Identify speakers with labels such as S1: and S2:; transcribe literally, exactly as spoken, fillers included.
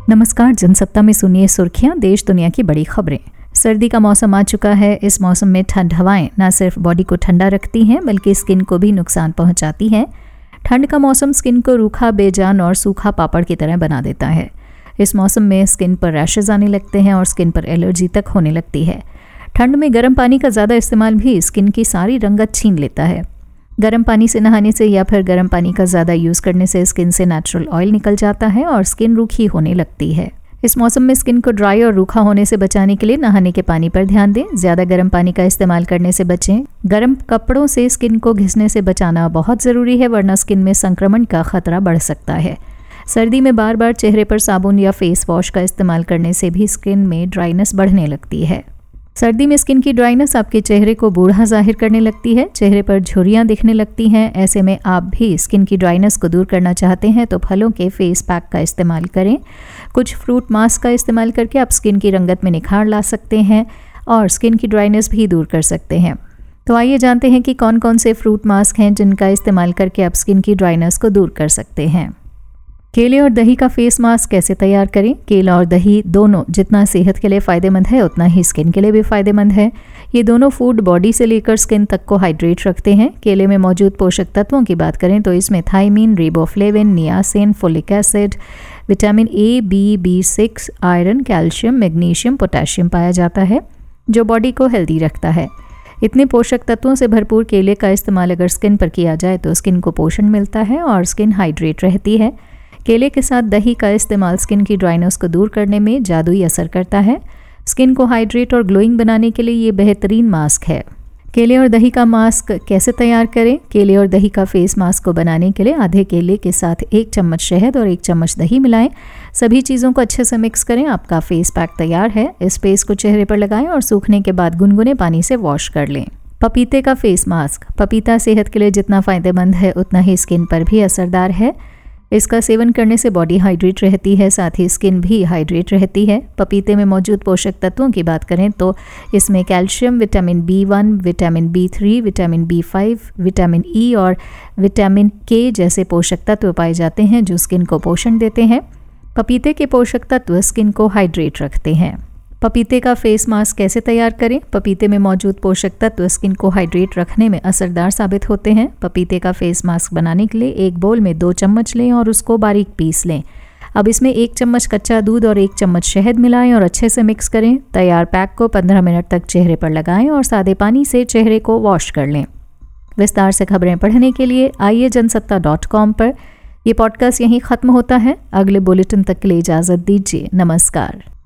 S1: नमस्कार, जनसत्ता में सुनिए सुर्खियां, देश दुनिया की बड़ी खबरें। सर्दी का मौसम आ चुका है। इस मौसम में ठंड हवाएं न सिर्फ बॉडी को ठंडा रखती हैं बल्कि स्किन को भी नुकसान पहुंचाती हैं। ठंड का मौसम स्किन को रूखा, बेजान और सूखा पापड़ की तरह बना देता है। इस मौसम में स्किन पर रैशेज आने लगते हैं और स्किन पर एलर्जी तक होने लगती है। ठंड में गर्म पानी का ज़्यादा इस्तेमाल भी स्किन की सारी रंगत छीन लेता है। गर्म पानी से नहाने से या फिर गर्म पानी का ज़्यादा यूज़ करने से स्किन से नेचुरल ऑयल निकल जाता है और स्किन रूखी होने लगती है। इस मौसम में स्किन को ड्राई और रूखा होने से बचाने के लिए नहाने के पानी पर ध्यान दें। ज़्यादा गर्म पानी का इस्तेमाल करने से बचें। गर्म कपड़ों से स्किन को घिसने से बचाना बहुत ज़रूरी है, वरना स्किन में संक्रमण का खतरा बढ़ सकता है। सर्दी में बार बार चेहरे पर साबुन या फेस वॉश का इस्तेमाल करने से भी स्किन में ड्राइनेस बढ़ने लगती है। सर्दी में स्किन की ड्राइनेस आपके चेहरे को बूढ़ा जाहिर करने लगती है। चेहरे पर झुर्रियाँ दिखने लगती हैं। ऐसे में आप भी स्किन की ड्राइनेस को दूर करना चाहते हैं तो फलों के फेस पैक का इस्तेमाल करें। कुछ फ्रूट मास्क का इस्तेमाल करके आप स्किन की रंगत में निखार ला सकते हैं और स्किन की ड्राइनेस भी दूर कर सकते हैं। तो आइए जानते हैं कि कौन कौन से फ्रूट मास्क हैं जिनका इस्तेमाल करके आप स्किन की ड्राइनेस को दूर कर सकते हैं। केले और दही का फेस मास्क कैसे तैयार करें। केला और दही दोनों जितना सेहत के लिए फ़ायदेमंद है उतना ही स्किन के लिए भी फ़ायदेमंद है। ये दोनों फूड बॉडी से लेकर स्किन तक को हाइड्रेट रखते हैं। केले में मौजूद पोषक तत्वों की बात करें तो इसमें thiamine, riboflavin, niacin, folic acid, vitamin A, B, B six, iron, calcium, magnesium, potassium पाया जाता है जो बॉडी को हेल्दी रखता है। इतने पोषक तत्वों से भरपूर केले का इस्तेमाल अगर स्किन पर किया जाए तो स्किन को पोषण मिलता है और स्किन हाइड्रेट रहती है। केले के साथ दही का इस्तेमाल स्किन की ड्राइनेस को दूर करने में जादुई असर करता है। स्किन को हाइड्रेट और ग्लोइंग बनाने के लिए ये बेहतरीन मास्क है। केले और दही का मास्क कैसे तैयार करें। केले और दही का फेस मास्क को बनाने के लिए आधे केले के साथ एक चम्मच शहद और एक चम्मच दही मिलाएं। सभी चीज़ों को अच्छे से मिक्स करें। आपका फेस पैक तैयार है। इस पेस्ट को चेहरे पर लगाएं और सूखने के बाद गुनगुने पानी से वॉश कर लें। पपीते का फेस मास्क। पपीता सेहत के लिए जितना फ़ायदेमंद है उतना ही स्किन पर भी असरदार है। इसका सेवन करने से बॉडी हाइड्रेट रहती है, साथ ही स्किन भी हाइड्रेट रहती है। पपीते में मौजूद पोषक तत्वों की बात करें तो इसमें calcium, vitamin B one, vitamin B three, vitamin B five, vitamin E और विटामिन के जैसे पोषक तत्व पाए जाते हैं जो स्किन को पोषण देते हैं। पपीते के पोषक तत्व स्किन को हाइड्रेट रखते हैं। पपीते का फेस मास्क कैसे तैयार करें। पपीते में मौजूद पोषक तत्व स्किन को हाइड्रेट रखने में असरदार साबित होते हैं। पपीते का फेस मास्क बनाने के लिए एक बोल में दो चम्मच लें और उसको बारीक पीस लें। अब इसमें एक चम्मच कच्चा दूध और एक चम्मच शहद मिलाएं और अच्छे से मिक्स करें। तैयार पैक को पंद्रह मिनट तक चेहरे पर लगाएं और सादे पानी से चेहरे को वॉश कर लें। विस्तार से खबरें पढ़ने के लिए आइए जनसत्ता डॉट कॉम पर। यह पॉडकास्ट यहीं ख़त्म होता है। अगले बुलेटिन तक के लिए इजाज़त दीजिए। नमस्कार।